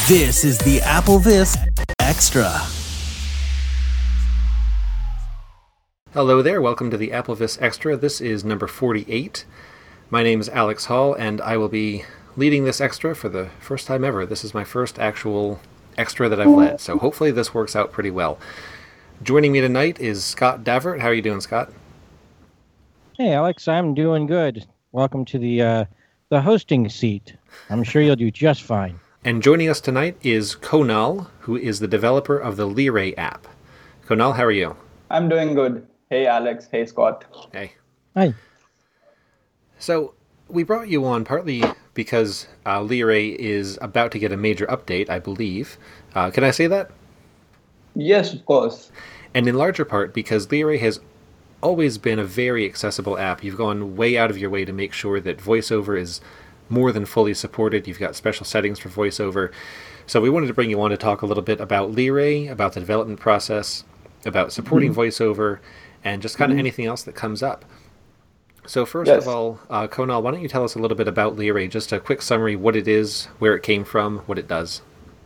This is the Applevis Extra. Hello there, welcome to the Applevis Extra. This is number 48. My name is Alex Hall, and I will be leading this extra for the first time ever. This is my first actual extra that I've led, so hopefully this works out pretty well. Joining me tonight is Scott Davert. How are you doing, Scott? Hey, Alex, I'm doing good. Welcome to the hosting seat. I'm sure you'll do just fine. And joining us tonight is Konal, who is the developer of the Lyre app. Konal, how are you? I'm doing good. Hey, Alex. Hey, Scott. Hey. Hi. So we brought you on partly because Lyre is about to get a major update, I believe. Can I say that? Yes, of course. And in larger part because Lyre has always been a very accessible app. You've gone way out of your way to make sure that VoiceOver is more than fully supported. You've got special settings for VoiceOver. So we wanted to bring you on to talk a little bit about Lyre, about the development process, about supporting VoiceOver, and just kind of anything else that comes up. So first of all, Konal, why don't you tell us a little bit about Lyre, just a quick summary, what it is, where it came from, what it does.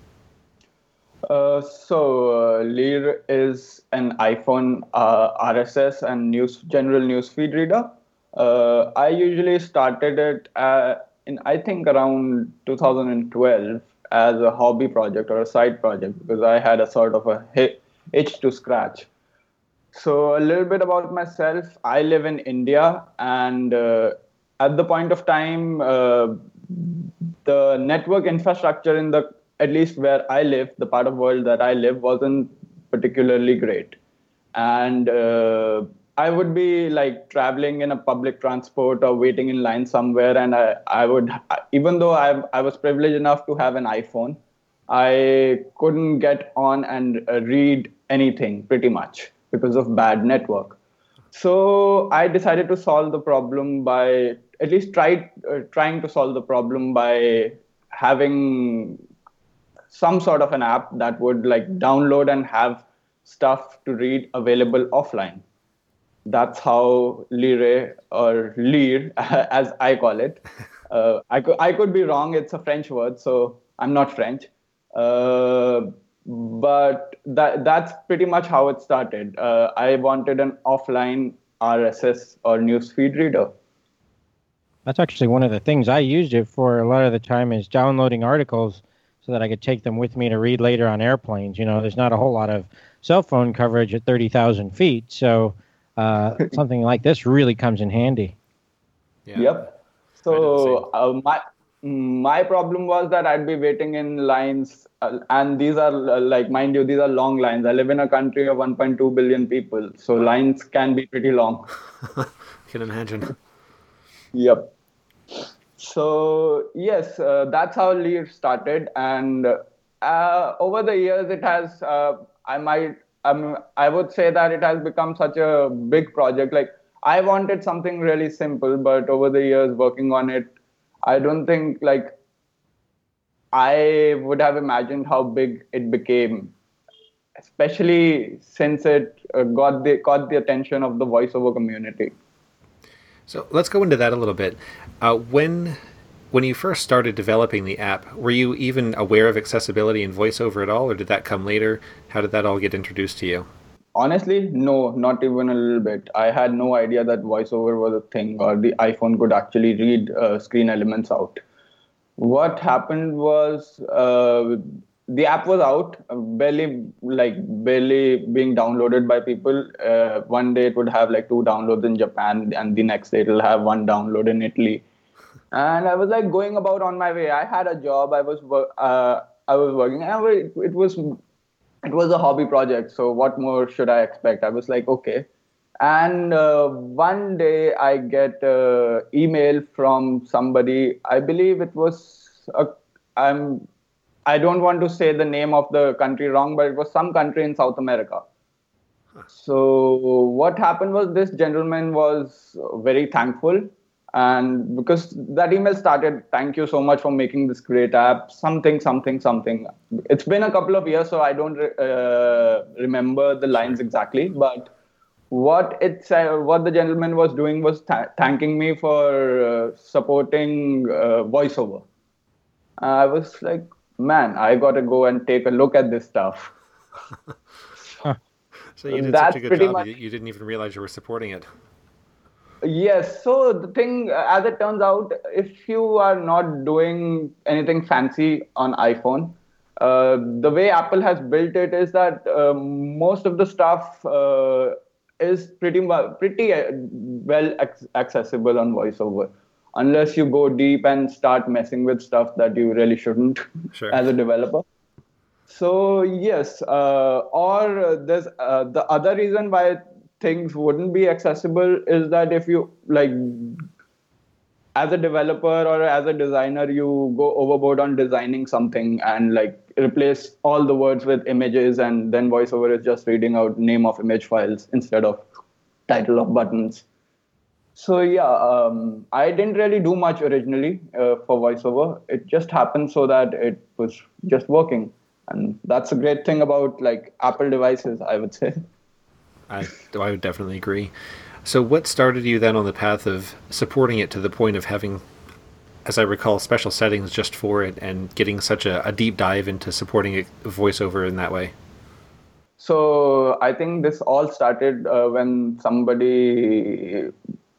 Lyre is an iPhone RSS and general news feed reader. I usually started it in, I think, around 2012 as a hobby project or a side project because I had a sort of a itch to scratch. So a little bit about myself. I live in India, and at the point of time, the network infrastructure at least where I live, the part of the world that I live, wasn't particularly great. And I would be like traveling in a public transport or waiting in line somewhere, and I would, even though I was privileged enough to have an iPhone, I couldn't get on and read anything pretty much because of bad network. So I decided to solve the problem by at least trying to solve the problem by having some sort of an app that would like download and have stuff to read available offline. That's how Lyre, or Lyre as I call it. I could be wrong. It's a French word, so I'm not French. But that's pretty much how it started. I wanted an offline RSS or newsfeed reader. That's actually one of the things I used it for a lot of the time is downloading articles so that I could take them with me to read later on airplanes. You know, there's not a whole lot of cell phone coverage at 30,000 feet, so something like this really comes in handy. Yeah. Yep. So my problem was that I'd be waiting in lines, and these are mind you, these are long lines. I live in a country of 1.2 billion people, so lines can be pretty long. I can imagine. Yep. So yes, that's how Lyre started, and over the years, it has. I would say that it has become such a big project. Like I wanted something really simple, but over the years working on it, I don't think I would have imagined how big it became, especially since it caught the attention of the VoiceOver community. So let's go into that a little bit. When you first started developing the app, were you even aware of accessibility in VoiceOver at all, or did that come later? How did that all get introduced to you? Honestly, no, not even a little bit. I had no idea that VoiceOver was a thing or the iPhone could actually read screen elements out. What happened was the app was out, barely being downloaded by people. One day it would have like 2 downloads in Japan, and the next day it'll have 1 download in Italy. And I was like going about on my way. I had a job. I was working. And it was a hobby project. So what more should I expect? I was like, okay. And one day I get an email from somebody. I believe it was I don't want to say the name of the country wrong, but it was some country in South America. So what happened was this gentleman was very thankful. And because that email started, thank you so much for making this great app, something. It's been a couple of years, so I don't remember the lines exactly. But what the gentleman was doing was thanking me for supporting VoiceOver. I was like, man, I got to go and take a look at this stuff. So you did That's such a good pretty job, much. you didn't even realize you were supporting it. Yes. So the thing, as it turns out, if you are not doing anything fancy on iPhone, the way Apple has built it is that most of the stuff is pretty well accessible on VoiceOver, unless you go deep and start messing with stuff that you really shouldn't Sure. as a developer. So yes, or there's the other reason why things wouldn't be accessible is that if you like, as a developer or as a designer, you go overboard on designing something and like replace all the words with images, and then VoiceOver is just reading out name of image files instead of title of buttons. So yeah, I didn't really do much originally for VoiceOver. It just happened so that it was just working, and that's a great thing about like Apple devices, I would say. I would definitely agree. So what started you then on the path of supporting it to the point of having, as I recall, special settings just for it and getting such a deep dive into supporting it, VoiceOver in that way? So I think this all started when somebody,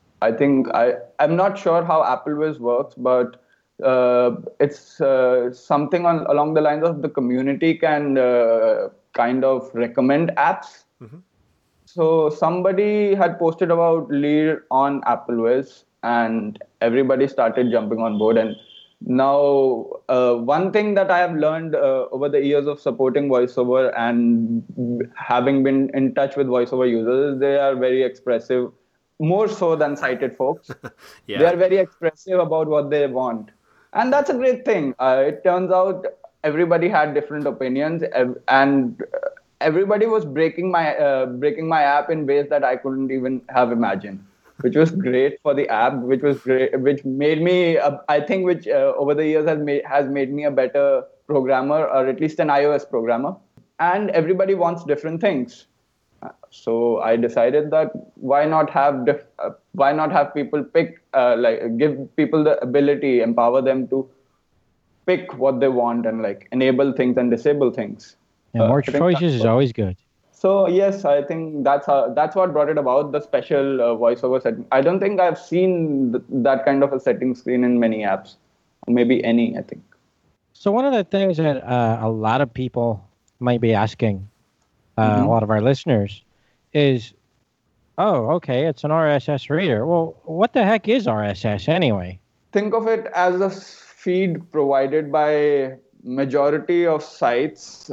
I'm not sure how AppleWiz works, but it's something along the lines of the community can kind of recommend apps. Mm-hmm. So somebody had posted about Lear on AppleWiz, and everybody started jumping on board. And now, one thing that I have learned over the years of supporting VoiceOver and having been in touch with VoiceOver users is they are very expressive, more so than sighted folks. Yeah. They are very expressive about what they want. And that's a great thing. It turns out everybody had different opinions, and everybody was breaking my app in ways that I couldn't even have imagined, which was great for the app, which was great, which made me, I think, which over the years has made me a better programmer, or at least an iOS programmer. And everybody wants different things. So I decided that why not have people pick, give people the ability, empower them to pick what they want and like enable things and disable things. And more choices is always good. So yes, I think that's what brought it about, the special VoiceOver setting. I don't think I've seen that kind of a setting screen in many apps, maybe any, I think. So one of the things that a lot of people might be asking, a lot of our listeners, is, oh, okay, it's an RSS reader. Well, what the heck is RSS anyway? Think of it as a feed provided by majority of sites,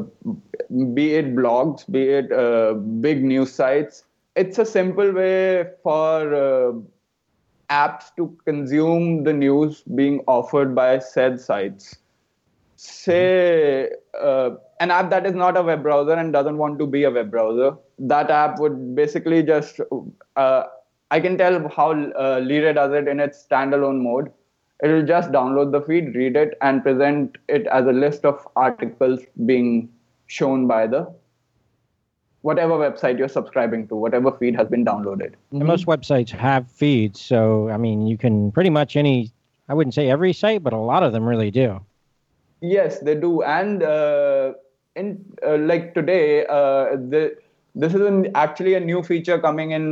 be it blogs, be it big news sites. It's a simple way for apps to consume the news being offered by said sites. Say an app that is not a web browser and doesn't want to be a web browser, that app would basically just, I can tell how Lyra does it in its standalone mode. It will just download the feed, read it, and present it as a list of articles being shown by the whatever website you're subscribing to, whatever feed has been downloaded. And most websites have feeds, so I mean, you can pretty much I wouldn't say every site, but a lot of them really do. Yes, they do. And like today, this is actually a new feature coming in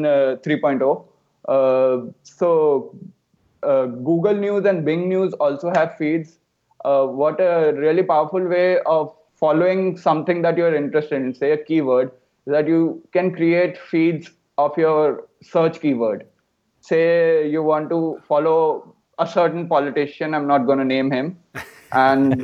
3.0. So Google News and Bing News also have feeds. What a really powerful way of following something that you're interested in, say a keyword, that you can create feeds of your search keyword. Say you want to follow a certain politician, I'm not going to name him, and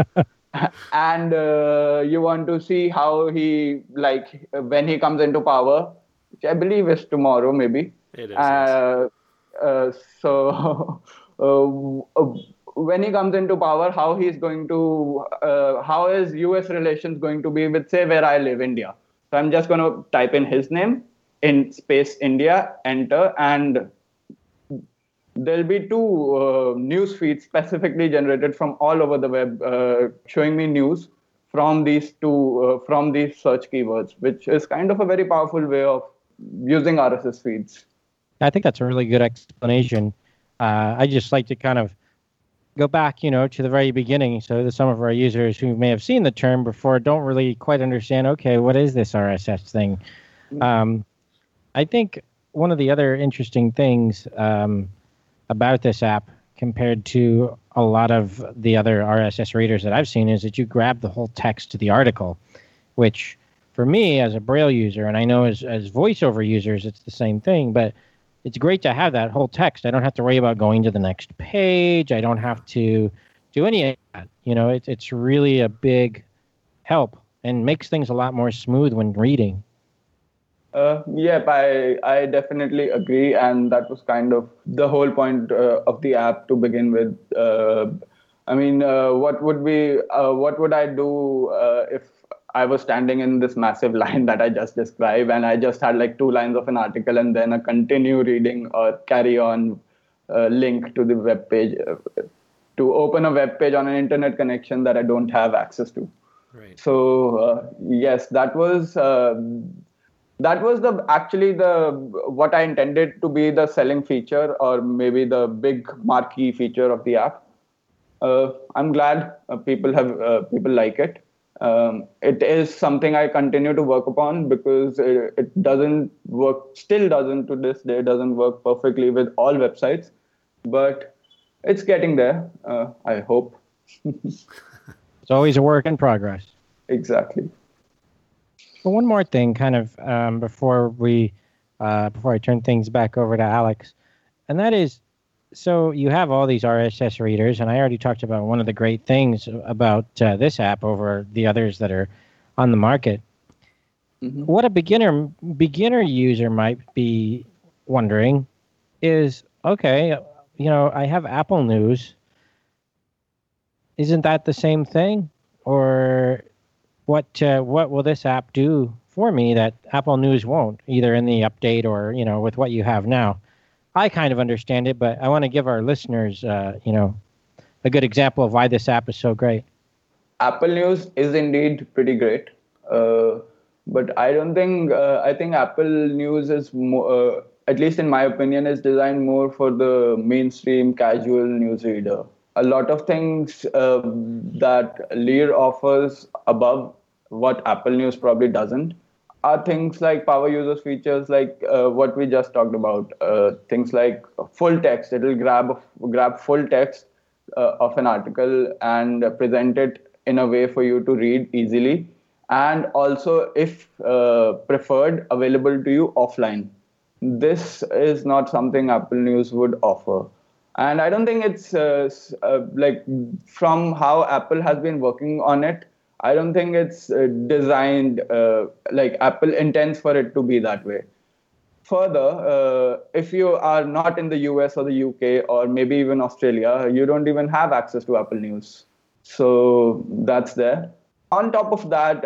you want to see how he, like, when he comes into power, which I believe is tomorrow, maybe. It is. So when he comes into power, how he's going to, how is US relations going to be with, say, where I live, India. So I'm just going to type in his name in space India, enter, and there'll be two news feeds specifically generated from all over the web, showing me news from these search keywords, which is kind of a very powerful way of using RSS feeds. I think that's a really good explanation. I just like to kind of go back, to the very beginning. So some of our users who may have seen the term before don't really quite understand, okay, what is this RSS thing? Um, I think one of the other interesting things about this app compared to a lot of the other RSS readers that I've seen is that you grab the whole text to the article, which for me as a Braille user, and I know as voiceover users, it's the same thing, but it's great to have that whole text. I don't have to worry about going to the next page. I don't have to do any of that. It's really a big help and makes things a lot more smooth when reading. Yep, I definitely agree, and that was kind of the whole point of the app to begin with. What would I do if I was standing in this massive line that I just described, and I just had like 2 lines of an article and then a continue reading or carry on link to the web page to open a web page on an internet connection that I don't have access to. Right. So yes, that was the what I intended to be the selling feature, or maybe the big marquee feature of the app. I'm glad people like it. It is something I continue to work upon because it still doesn't to this day, doesn't work perfectly with all websites, but it's getting there, I hope. It's always a work in progress. Exactly. Well, one more thing, kind of before I turn things back over to Alex, and that is, so you have all these RSS readers, and I already talked about one of the great things about this app over the others that are on the market. Mm-hmm. What a beginner user might be wondering is, okay, I have Apple News. Isn't that the same thing? Or what will this app do for me that Apple News won't, either in the update or, with what you have now? I kind of understand it, but I want to give our listeners, a good example of why this app is so great. Apple News is indeed pretty great, but I don't think. I think Apple News is more, at least in my opinion, is designed more for the mainstream casual newsreader. A lot of things that Lear offers above what Apple News probably doesn't are things like power users features, like what we just talked about. Things like full text. It will grab full text of an article and present it in a way for you to read easily, and also, if preferred, available to you offline. This is not something Apple News would offer. And I don't think it's like, from how Apple has been working on it, I don't think it's designed like Apple intends for it to be that way. Further, if you are not in the US or the UK or maybe even Australia, you don't even have access to Apple News. So that's there. On top of that,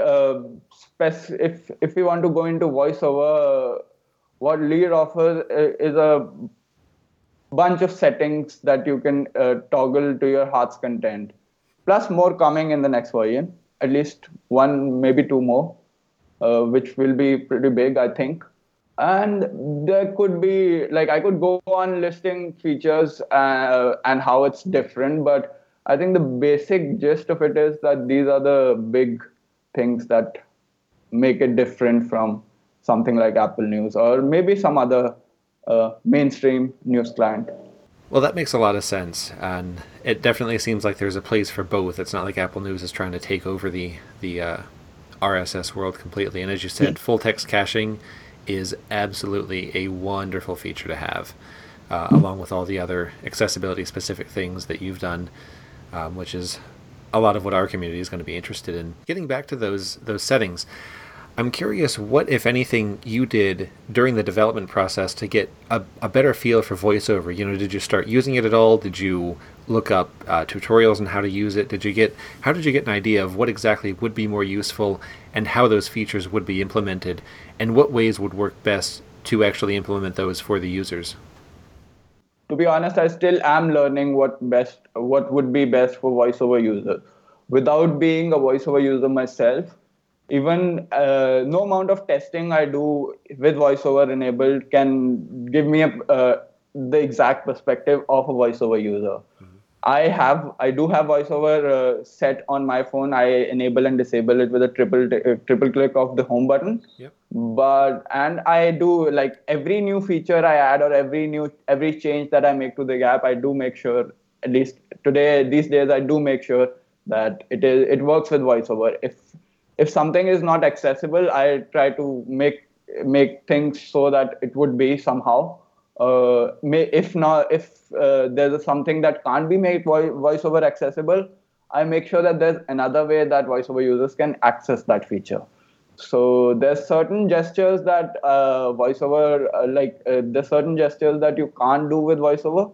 if we want to go into voiceover, what Lear offers is a bunch of settings that you can toggle to your heart's content. Plus more coming in the next version, at least 1, maybe 2 more, which will be pretty big, I think. And there could be, like, I could go on listing features and how it's different, but I think the basic gist of it is that these are the big things that make it different from something like Apple News or maybe some other mainstream news client. Well, that makes a lot of sense, and it definitely seems like there's a place for both. It's not like Apple News is trying to take over the RSS world completely. And as you said, full text caching is absolutely a wonderful feature to have, along with all the other accessibility-specific things that you've done, which is a lot of what our community is going to be interested in. Getting back to those settings, I'm curious what, if anything, you did during the development process to get a better feel for VoiceOver. Did you start using it at all? Did you look up tutorials on how to use it? How did you get an idea of what exactly would be more useful and how those features would be implemented, and what ways would work best to actually implement those for the users? To be honest, I still am learning what would be best for VoiceOver users. Without being a VoiceOver user myself, even no amount of testing I do with VoiceOver enabled can give me the exact perspective of a VoiceOver user. Mm-hmm. I do have voiceover set on my phone. I enable and disable it with a triple click of the home button. Yep. And I do, like, every new feature I add or every change that I make to the app, I do make sure, at least these days, I do make sure that it works with voiceover. If something is not accessible, I try to make things so that it would be somehow. If there's something that can't be made voiceover accessible, I make sure that there's another way that voiceover users can access that feature. So there's certain gestures that there's certain gestures that you can't do with voiceover.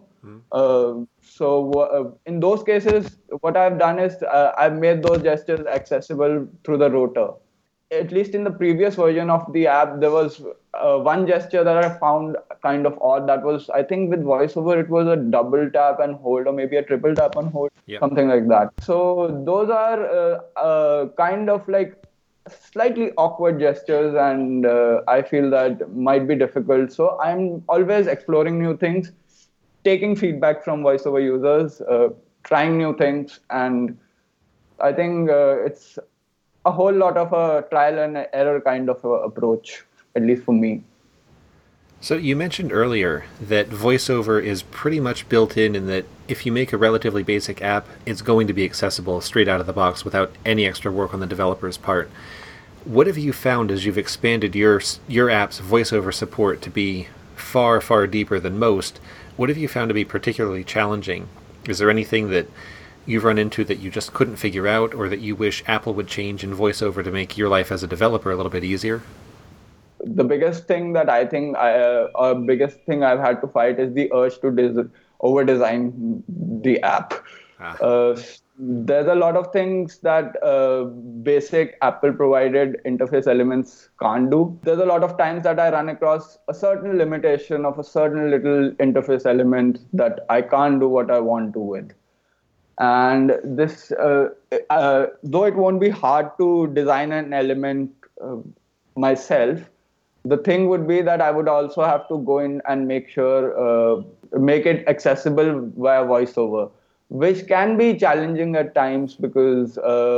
In those cases, what I've done is I've made those gestures accessible through the rotor. At least in the previous version of the app, there was one gesture that I found kind of odd. That was, I think, with voiceover, it was a double tap and hold, or maybe a triple tap and hold, something like that. So those are kind of like slightly awkward gestures, and I feel that might be difficult. So I'm always exploring new things, taking feedback from voiceover users, trying new things, and I think it's a whole lot of a trial and error kind of approach, at least for me. So you mentioned earlier that VoiceOver is pretty much built in that if you make a relatively basic app, it's going to be accessible straight out of the box without any extra work on the developer's part. What have you found as you've expanded your app's VoiceOver support to be far, far deeper than most? What have you found to be particularly challenging? Is there anything that you've run into that you just couldn't figure out, or that you wish Apple would change in VoiceOver to make your life as a developer a little bit easier? The biggest thing that I think biggest thing I've had to fight is the urge to over-design the app. There's a lot of things that basic Apple-provided interface elements can't do. There's a lot of times that I run across a certain limitation of a certain little interface element that I can't do what I want to with. And this, though it won't be hard to design an element myself, the thing would be that I would also have to go in and make it accessible via VoiceOver, which can be challenging at times because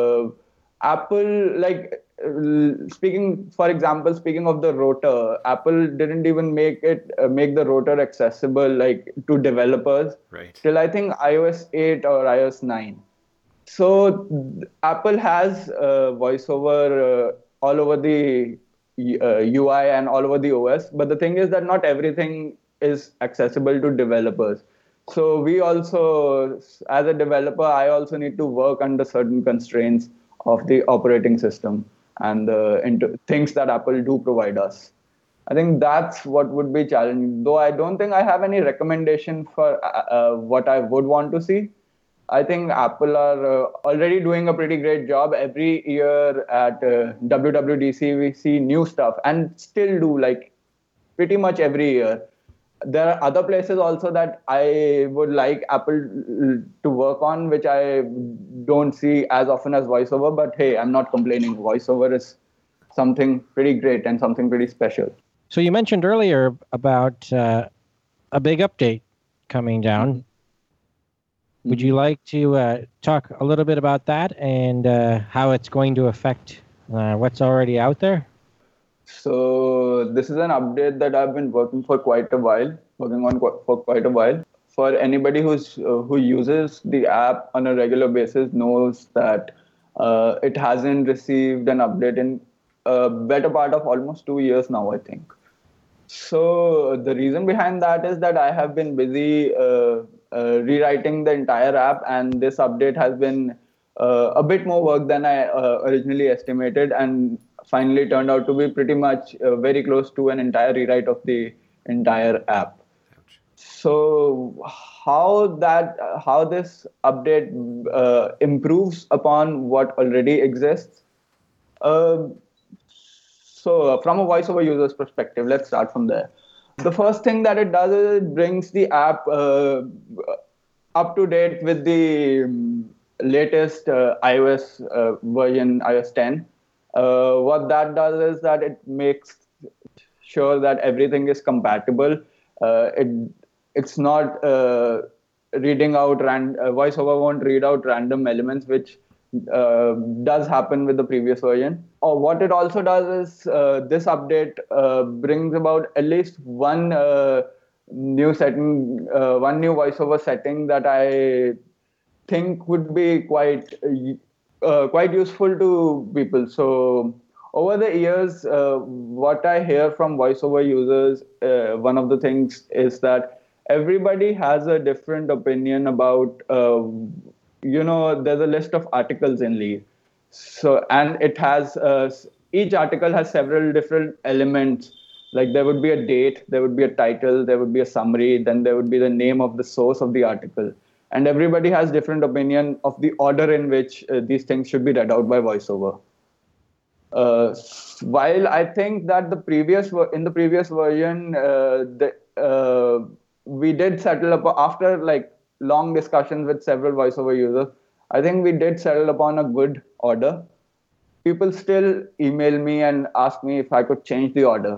Apple, speaking of the rotor, Apple didn't even make the rotor accessible to developers till I think iOS 8 or iOS 9. So Apple has VoiceOver all over the UI and all over the OS, but the thing is that not everything is accessible to developers. So we also, as a developer, I also need to work under certain constraints of the operating system and the things that Apple do provide us. I think that's what would be challenging. Though I don't think I have any recommendation for what I would want to see. I think Apple are already doing a pretty great job. Every year at WWDC, we see new stuff, and still do, pretty much every year. There are other places also that I would like Apple to work on, which I don't see as often as VoiceOver. But hey, I'm not complaining. VoiceOver is something pretty great and something pretty special. So you mentioned earlier about a big update coming down. Would you like to talk a little bit about that and how it's going to affect what's already out there? So this is an update that I've been working on for quite a while. For anybody who uses the app on a regular basis knows that it hasn't received an update in a better part of almost 2 years now, I think. So the reason behind that is that I have been busy rewriting the entire app, and this update has been a bit more work than I originally estimated, and finally turned out to be pretty much very close to an entire rewrite of the entire app. Ouch. So how this update improves upon what already exists? So from a VoiceOver user's perspective, let's start from there. The first thing that it does is it brings the app up to date with the latest iOS version, iOS 10. What that does is that it makes sure that everything is compatible. It's not reading out VoiceOver won't read out random elements, which does happen with the previous version. Or what it also does is this update brings about at least one new setting, one new VoiceOver setting that I think would be quite useful to people. So over the years, what I hear from VoiceOver users, one of the things is that everybody has a different opinion about, there's a list of articles in Lead. So, and it has, each article has several different elements. Like there would be a date, there would be a title, there would be a summary, then there would be the name of the source of the article. And everybody has different opinion of the order in which these things should be read out by VoiceOver. While I think that in the previous version, we did settle up after like long discussions with several VoiceOver users. I think we did settle upon a good order. People still email me and ask me if I could change the order.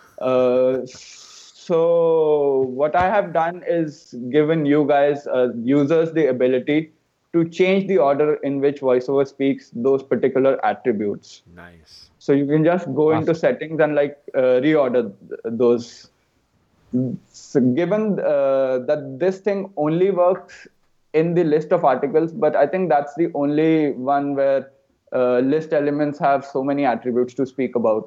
So what I have done is given you guys, users, the ability to change the order in which VoiceOver speaks those particular attributes. Nice. So you can just go into settings and reorder those. So given that this thing only works in the list of articles, but I think that's the only one where list elements have so many attributes to speak about.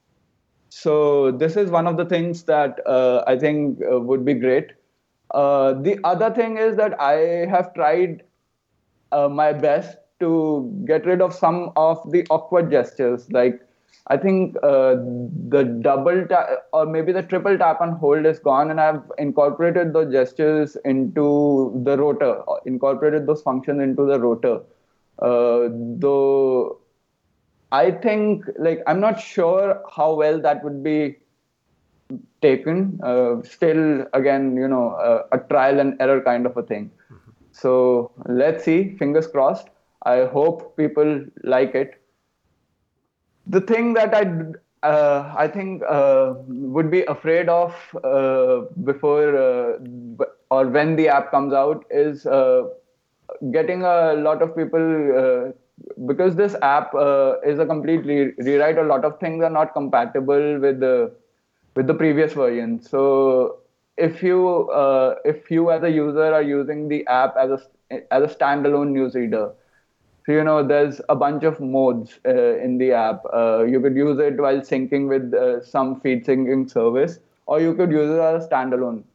So this is one of the things that I think would be great. The other thing is that I have tried my best to get rid of some of the awkward gestures. Like I think the double tap or maybe the triple tap and hold is gone, and I've incorporated those gestures into the rotor, incorporated those functions into the rotor. Though I think, I'm not sure how well that would be taken. Still, again, a trial and error kind of a thing. Mm-hmm. So let's see, fingers crossed. I hope people like it. The thing that I think would be afraid of before or when the app comes out is getting a lot of people because this app is a complete rewrite. A lot of things are not compatible with the previous version. So if you as a user are using the app as a standalone newsreader, so there's a bunch of modes in the app. You could use it while syncing with some feed syncing service, or you could use it as a standalone.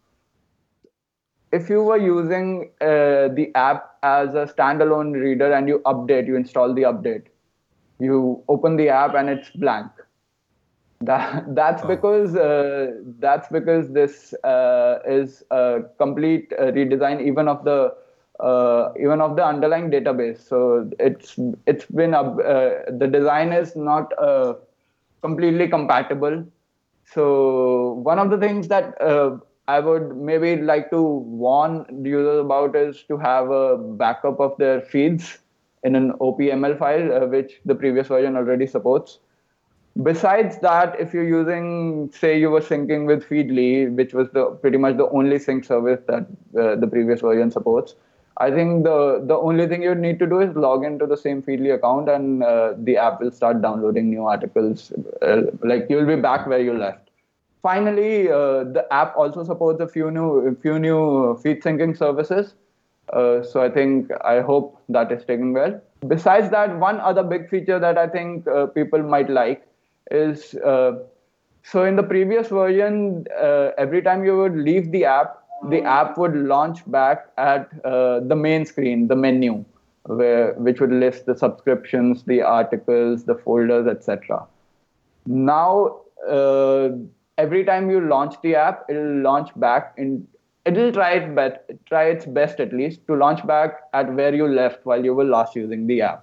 If you were using the app as a standalone reader and you install the update, you open the app and it's blank. That's because this is a complete redesign even of the underlying database. So it's been the design is not completely compatible. So one of the things that I would maybe like to warn users about is to have a backup of their feeds in an OPML file, which the previous version already supports. Besides that, if you're using, say you were syncing with Feedly, which was pretty much the only sync service that the previous version supports, I think the only thing you need to do is log into the same Feedly account and the app will start downloading new articles. You'll be back where you left. Finally, the app also supports a few new feed syncing services. So I hope that is taken well. Besides that, one other big feature that I think people might like is, so in the previous version, every time you would leave the app would launch back at the main screen, the menu, which would list the subscriptions, the articles, the folders, etc. Now, every time you launch the app, it'll launch back it'll try its best at least to launch back at where you left while you were last using the app.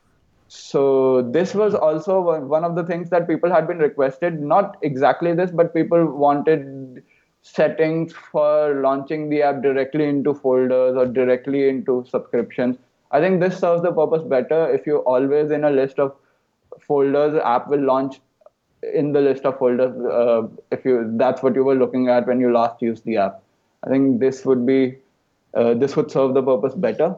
So this was also one of the things that people had been requested. Not exactly this, but people wanted settings for launching the app directly into folders or directly into subscriptions. I think this serves the purpose better. If you're always in a list of folders, the app will launch in the list of folders that's what you were looking at when you last used the app. I think this would be this would serve the purpose better.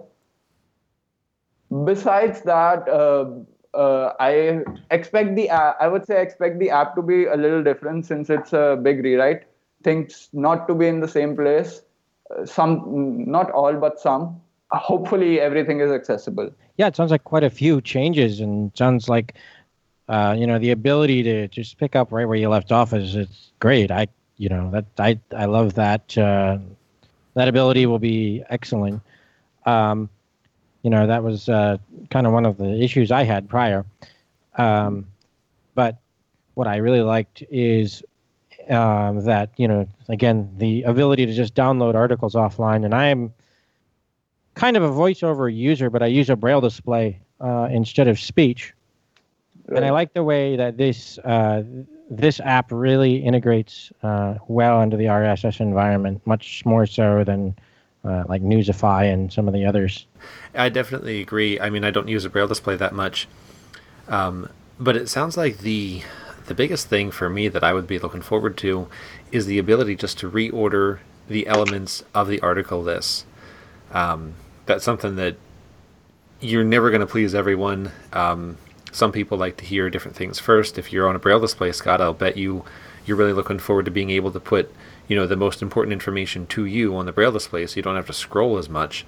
Besides that, I expect I would say I expect the app to be a little different since it's a big rewrite. Things not to be in the same place. Some, not all, but some. Hopefully, everything is accessible. Yeah, it sounds like quite a few changes, and sounds like the ability to just pick up right where you left off it's great. I love that. That ability will be excellent. That was kind of one of the issues I had prior. But what I really liked is that, again, the ability to just download articles offline. And I am kind of a voiceover user, but I use a Braille display instead of speech. Right. And I like the way that this app really integrates well into the RSS environment, much more so than like Newsify and some of the others. I definitely agree. I mean, I don't use a Braille display that much, but it sounds like the biggest thing for me that I would be looking forward to is the ability just to reorder the elements of the article lists. That's something that you're never going to please everyone. Some people like to hear different things first. If you're on a Braille display, Scott, I'll bet you're really looking forward to being able to put the most important information to you on the Braille display, so you don't have to scroll as much.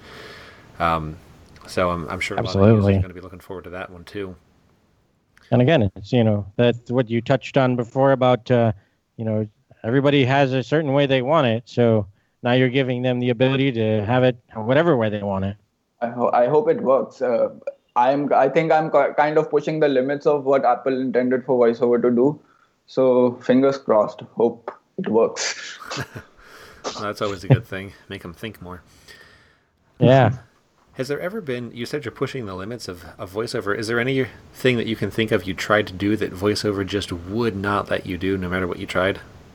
So I'm sure a lot of users are going to be looking forward to that one too. And again, it's that's what you touched on before about everybody has a certain way they want it. So now you're giving them the ability to have it whatever way they want it. I hope it works. I think I'm kind of pushing the limits of what Apple intended for VoiceOver to do. So fingers crossed. Hope it works. Well, that's always a good thing. Make them think more. Yeah. Has there ever been, you said you're pushing the limits of VoiceOver. Is there anything that you can think of you tried to do that VoiceOver just would not let you do no matter what you tried?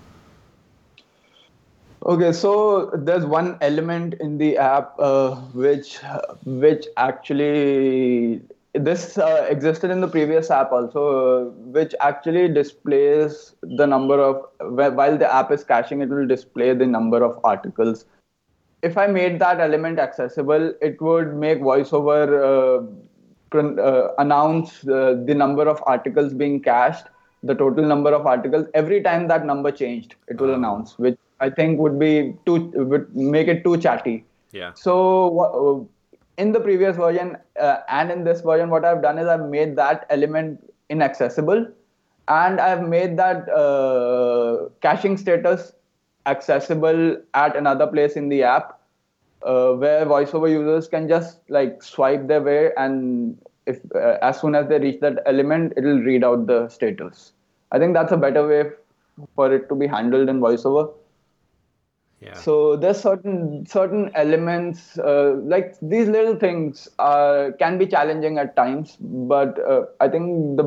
Okay, so there's one element in the app which actually this existed in the previous app also, which actually displays the number of, while the app is caching, it will display the number of articles. If I made that element accessible, it would make VoiceOver announce the number of articles being cached, the total number of articles. Every time that number changed, it will announce, which I think would make it too chatty. Yeah. So in the previous version and in this version, what I've done is I've made that element inaccessible, and I've made that caching status accessible at another place in the app, where VoiceOver users can just like swipe their way, and if as soon as they reach that element, it'll read out the status. I think that's a better way for it to be handled in VoiceOver. Yeah. So there's certain elements like these little things can be challenging at times, but I think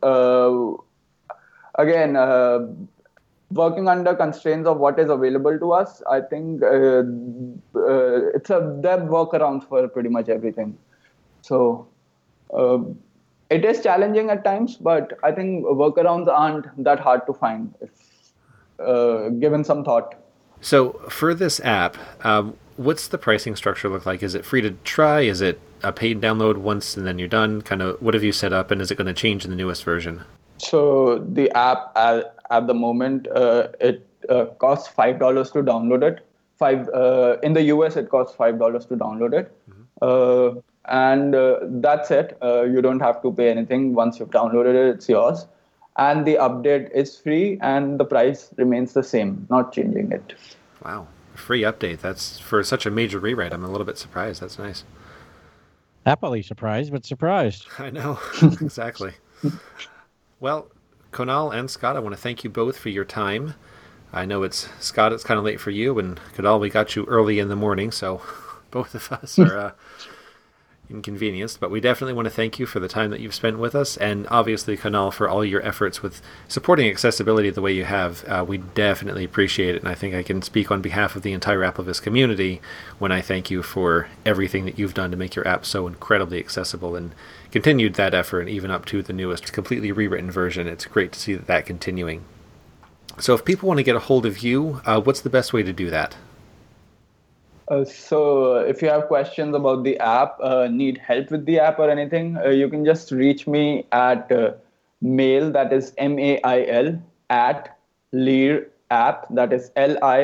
working under constraints of what is available to us, I think there are workarounds for pretty much everything. So it is challenging at times, but I think workarounds aren't that hard to find if given some thought. So for this app, what's the pricing structure look like? Is it free to try? Is it a paid download once and then you're done? Kind of what have you set up, and is it going to change in the newest version? So the app at the moment, it costs $5 to download it. In the US, it costs $5 to download it. Mm-hmm. And that's it. You don't have to pay anything. Once you've downloaded it, it's yours. And the update is free, and the price remains the same, not changing it. Wow. Free update. That's for such a major rewrite. I'm a little bit surprised. That's nice. Happily surprised, but surprised. I know. Exactly. Well, Kunal and Scott, I want to thank you both for your time. I know Scott, it's kind of late for you, and Kunal, we got you early in the morning, so both of us are inconvenienced, but we definitely want to thank you for the time that you've spent with us, and obviously, Kunal, for all your efforts with supporting accessibility the way you have. We definitely appreciate it, and I think I can speak on behalf of the entire AppleVis community when I thank you for everything that you've done to make your app so incredibly accessible, and continued that effort even up to the newest completely rewritten version. It's great to see that continuing. So if people want to get a hold of you, what's the best way to do that? So if you have questions about the app, need help with the app or anything, you can just reach me at mail, that is mail, at Lear app, that is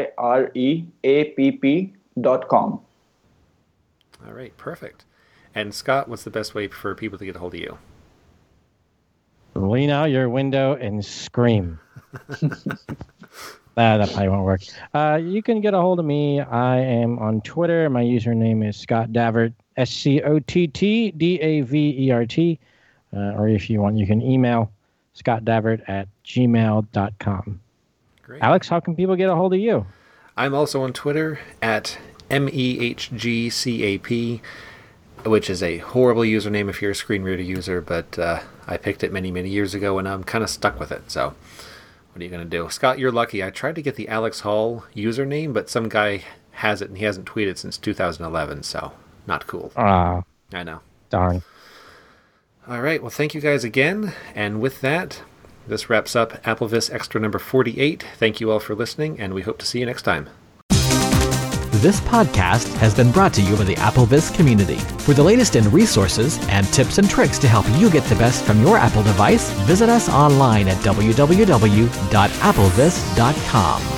lireapp.com. All right, perfect. And Scott, what's the best way for people to get a hold of you? Lean out your window and scream. That probably won't work. You can get a hold of me. I am on Twitter. My username is Scott Davert, SCOTTDAVERT. Or if you want, you can email scottdavert@gmail.com. Great. Alex, how can people get a hold of you? I'm also on Twitter at MEHGCAP, which is a horrible username if you're a screen reader user, but I picked it many, many years ago, and I'm kind of stuck with it. So what are you going to do? Scott, you're lucky. I tried to get the Alex Hall username, but some guy has it, and he hasn't tweeted since 2011, so not cool. Ah, I know. darn. All right, well, thank you guys again, and with that, this wraps up AppleVis Extra number 48. Thank you all for listening, and we hope to see you next time. This podcast has been brought to you by the AppleVis community. For the latest in resources and tips and tricks to help you get the best from your Apple device, visit us online at www.applevis.com.